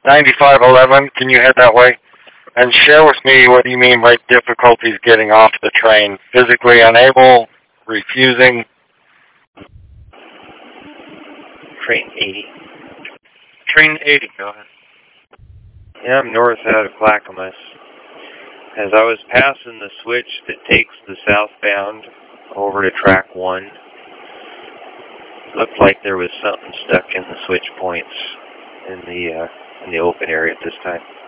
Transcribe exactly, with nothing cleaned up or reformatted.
ninety-five eleven, can you head that way? And share with me what you mean by difficulties getting off the train. Physically unable, refusing. Train eighty. Train eighty, go ahead. Yeah, I'm north out of Clackamas. As I was passing the switch that takes the southbound over to track one, looked like there was something stuck in the switch points in the uh, in the open area at this time.